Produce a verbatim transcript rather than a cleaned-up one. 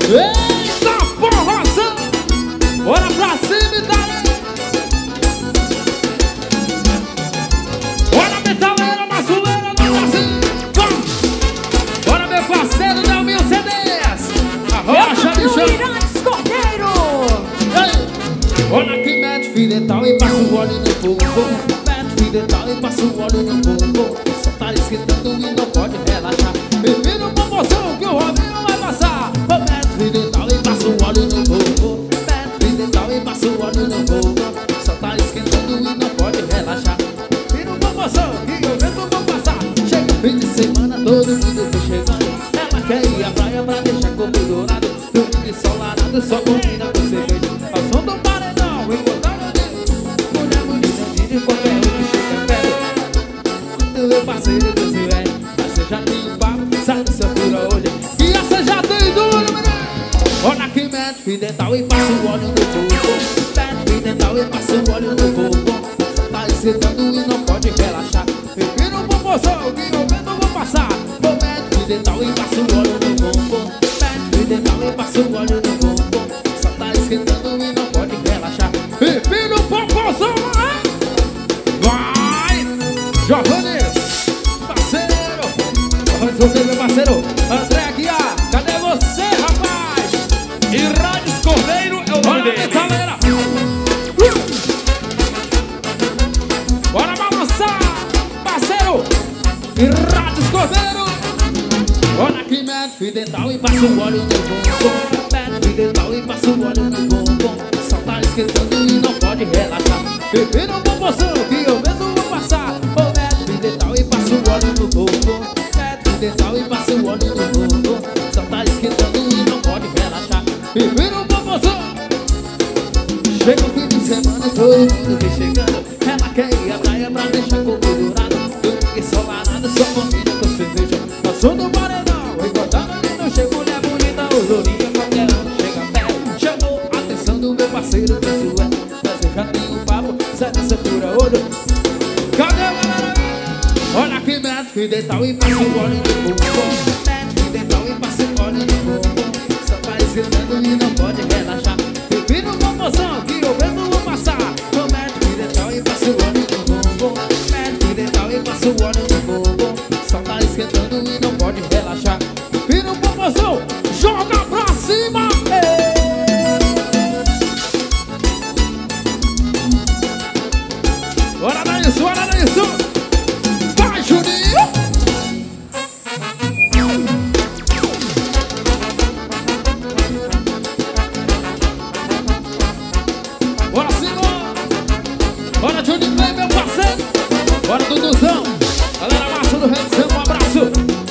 Eita formação! Bora pra cima e dá. Bora metaleira, maçuleira, não assim. Bora meu parceiro, Del Mil C Ds. Arrocha, bicho. Cordeiro. Olha que mete fio dental e passa o óleo no fogo. Mete fio dental e passa o óleo no fogo. Só tá esquentando e não pode relaxar. E vira uma moção que o Robinho vai passar. Mete fio dental e passa o óleo no fogo. Mete fio dental e passa o óleo no fogo. Só tá esquentando e não pode relaxar. Vira uma moção que eu mesmo vou passar. Chega fim de semana, todo mundo foi chegando. Ela quer ir à praia pra deixar corpo dourado. Domingo ensolarado, só combina com cerveja. Ao som do paredão, encontrando de mulher bonita de qualquer um que chega perto. Do meu parceiro do seu é, você já tem um papo, sai do seu pura olho. E essa já tem duro, menino. Olha que mete fio dental e passa o óleo no fogo. Mete fio dental e passa o óleo no fogo. Só tá esquentando e não pode relaxar. E vira um promoção que eu mesmo vou passar. Mete fio dental e passa o óleo no fogo. Mete fio dental e passa o óleo no fogo. Só tá esquentando e não pode relaxar. E vira um promoção, vai! Giovannis, parceiro! Giovannis, meu parceiro! André Aguiar, cadê você, rapaz? E Rádios Cordeiro é o nome dele. Galera! Bora balançar, parceiro! E Rádios Cordeiro! Olha que mete fio dental e passa o óleo no bumbum. Mete fio dental e passa o óleo no bumbum. Só tá esquentando e não pode relaxar. E vira uma promoção que eu mesmo vou passar. Oh, mete fio dental e passa o óleo no bumbum. Mete fio dental e passa o óleo no bumbum. Só tá esquentando e não pode relaxar. E vira uma promoção. Chega o fim de semana, todo mundo vem chegando. Ela quer ir à praia pra deixar corpo dourado. Domingo ensolarado, só combina com cerveja. Ao som do paredão, encontrando ali não chega mulher bonita. O lourinho qualquer um chega perto. Chamou a atenção do meu parceiro do sué. Você já tem um papo, sai dessa pura olho. Cadê a galera? Olha que mete fio dental e passa o óleo no bumbum. Mete fio dental e passa o óleo no bumbum. Só vai esquentando e não pode relaxar. E vira uma promoção que eu mesmo vou passar. Mete fio dental e passa o óleo no bumbum. Mete fio dental e passa o óleo no bumbum. Só tá esquentando e não pode relaxar. Vira uma promoção, joga pra cima. Bora nisso, bora nisso. Vai, Juninho. Bora, senhor. Bora, Juninho, vem, meu parceiro. Bora, Duduzão. Galera massa do Red Sam, um abraço.